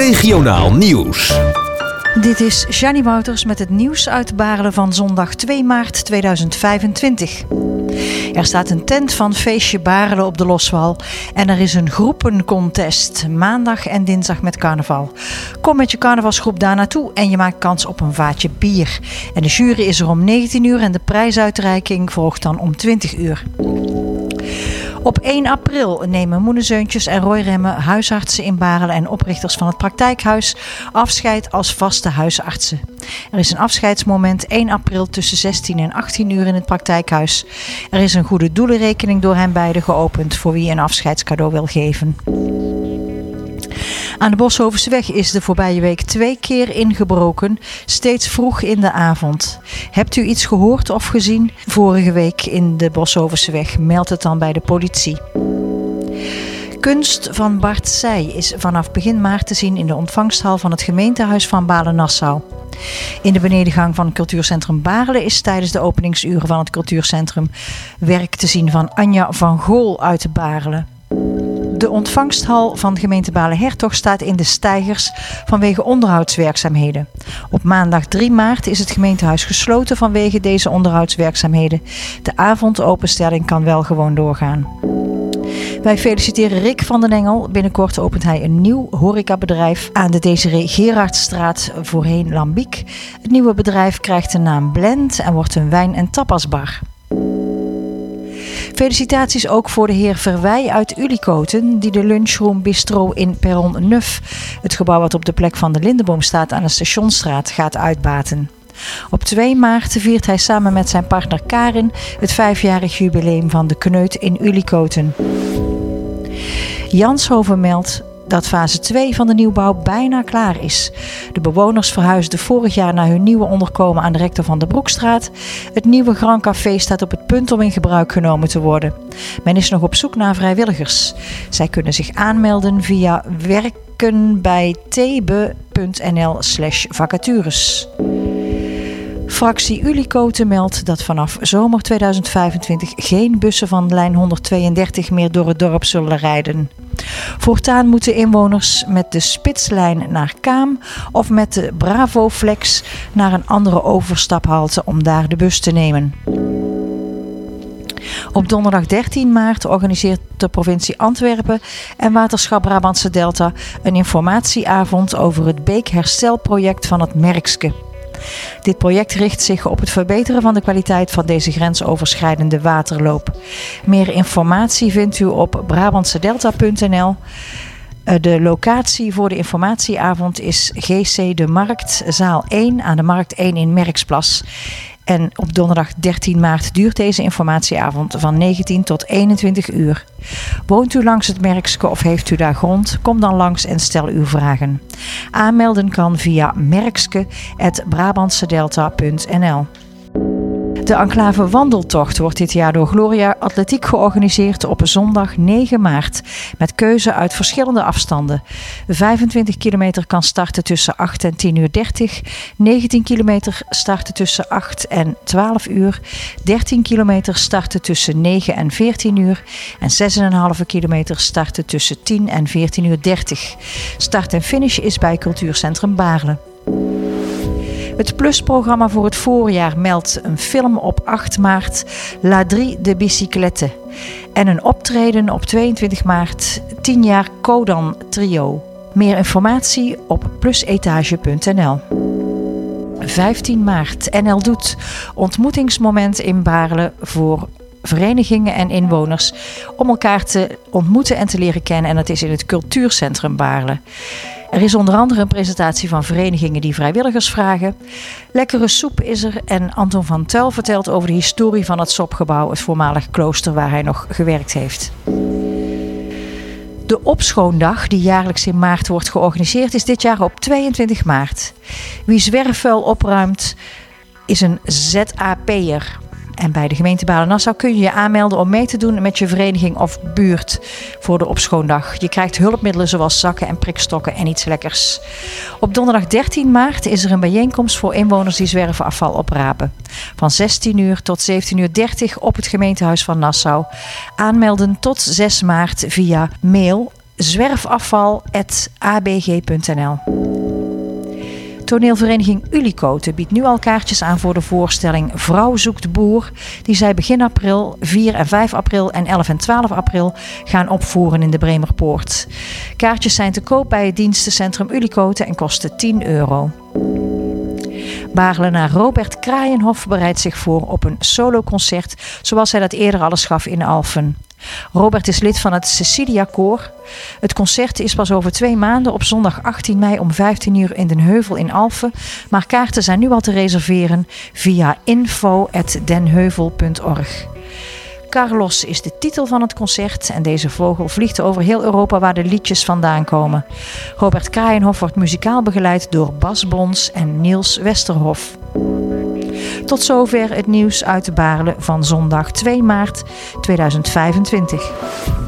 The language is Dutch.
Regionaal nieuws. Dit is Jannie Wouters met het nieuws uit Baarle van zondag 2 maart 2025. Er staat een tent van Feestje Baarle op de Loswal en er is een groepencontest maandag en dinsdag met carnaval. Kom met je carnavalsgroep daar naartoe en je maakt kans op een vaatje bier. En de jury is er om 19 uur en de prijsuitreiking volgt dan om 20 uur. Op 1 april nemen Moenezeuntjes en Roy Remmen, huisartsen in Baarle en oprichters van het praktijkhuis, afscheid als vaste huisartsen. Er is een afscheidsmoment 1 april tussen 16 en 18 uur in het praktijkhuis. Er is een goede doelenrekening door hen beiden geopend voor wie een afscheidscadeau wil geven. Aan de Boshovenseweg is de voorbije week 2 keer ingebroken, steeds vroeg in de avond. Hebt u iets gehoord of gezien vorige week in de Boshovenseweg? Meld het dan bij de politie. Kunst van Bart Seij is vanaf begin maart te zien in de ontvangsthal van het gemeentehuis van Baarle-Nassau. In de benedengang van het cultuurcentrum Baarle is tijdens de openingsuren van het cultuurcentrum werk te zien van Anja van Gool uit Baarle. De ontvangsthal van de gemeente Baarle-Hertog staat in de steigers vanwege onderhoudswerkzaamheden. Op maandag 3 maart is het gemeentehuis gesloten vanwege deze onderhoudswerkzaamheden. De avondopenstelling kan wel gewoon doorgaan. Wij feliciteren Rick van den Engel. Binnenkort opent hij een nieuw horecabedrijf aan de Desiree Gerardstraat, voorheen Lambiek. Het nieuwe bedrijf krijgt de naam Blend en wordt een wijn- en tapasbar. Felicitaties ook voor de heer Verwij uit Ulikoten, die de lunchroom bistro in Perron 9, het gebouw wat op de plek van de Lindeboom staat aan de Stationsstraat, gaat uitbaten. Op 2 maart viert hij samen met zijn partner Karin het 5-jarig jubileum van de Kneut in Ulikoten. Janshoven meldt dat fase 2 van de nieuwbouw bijna klaar is. De bewoners verhuisden vorig jaar naar hun nieuwe onderkomen aan de Rector van de Broekstraat. Het nieuwe Grand Café staat op het punt om in gebruik genomen te worden. Men is nog op zoek naar vrijwilligers. Zij kunnen zich aanmelden via werkenbijtebe.nl/vacatures. Fractie Ulikoten meldt dat vanaf zomer 2025 geen bussen van lijn 132 meer door het dorp zullen rijden. Voortaan moeten inwoners met de Spitslijn naar Kaam of met de Bravo Flex naar een andere overstaphalte om daar de bus te nemen. Op donderdag 13 maart organiseert de provincie Antwerpen en Waterschap Brabantse Delta een informatieavond over het beekherstelproject van het Merkske. Dit project richt zich op het verbeteren van de kwaliteit van deze grensoverschrijdende waterloop. Meer informatie vindt u op brabantsedelta.nl. De locatie voor de informatieavond is GC De Markt, zaal 1 aan de Markt 1 in Merksplas. En op donderdag 13 maart duurt deze informatieavond van 19 tot 21 uur. Woont u langs het Merkske of heeft u daar grond? Kom dan langs en stel uw vragen. Aanmelden kan via merkske@brabantsedelta.nl. De enclave wandeltocht wordt dit jaar door Gloria Atletiek georganiseerd op zondag 9 maart. Met keuze uit verschillende afstanden. 25 kilometer kan starten tussen 8 en 10:30 uur. 19 kilometer starten tussen 8 en 12 uur. 13 kilometer starten tussen 9 en 14 uur. En 6,5 kilometer starten tussen 10 en 14:30 uur. Start en finish is bij Cultuurcentrum Baarle. Het Plusprogramma voor het voorjaar meldt een film op 8 maart, La Drie de Bicyclette. En een optreden op 22 maart, 10 jaar Kodan Trio. Meer informatie op plusetage.nl. 15 maart, NL Doet. Ontmoetingsmoment in Baarle voor verenigingen en inwoners om elkaar te ontmoeten en te leren kennen. En dat is in het Cultuurcentrum Baarle. Er is onder andere een presentatie van verenigingen die vrijwilligers vragen. Lekkere soep is er en Anton van Tuil vertelt over de historie van het Sopgebouw, het voormalig klooster waar hij nog gewerkt heeft. De opschoondag, die jaarlijks in maart wordt georganiseerd, is dit jaar op 22 maart. Wie zwerfvuil opruimt, is een ZAP'er. En bij de gemeente Baarle-Nassau kun je je aanmelden om mee te doen met je vereniging of buurt voor de opschoondag. Je krijgt hulpmiddelen zoals zakken en prikstokken en iets lekkers. Op donderdag 13 maart is er een bijeenkomst voor inwoners die zwerfafval oprapen. Van 16 uur tot 17:30 op het gemeentehuis van Nassau. Aanmelden tot 6 maart via mail zwerfafval@abg.nl. Toneelvereniging Ulicote biedt nu al kaartjes aan voor de voorstelling Vrouw zoekt boer, die zij begin april, 4 en 5 april en 11 en 12 april gaan opvoeren in de Bremerpoort. Kaartjes zijn te koop bij het dienstencentrum Ulicote en kosten €10. Baarlenaar Robert Kraaienhof bereidt zich voor op een soloconcert, zoals hij dat eerder al eens gaf in Alphen. Robert is lid van het Cecilia Koor. Het concert is pas over 2 maanden op zondag 18 mei om 15 uur in Den Heuvel in Alphen. Maar kaarten zijn nu al te reserveren via info@denheuvel.org. Carlos is de titel van het concert en deze vogel vliegt over heel Europa waar de liedjes vandaan komen. Robert Kraaienhof wordt muzikaal begeleid door Bas Bons en Niels Westerhof. Tot zover het nieuws uit Baarle van zondag 2 maart 2025.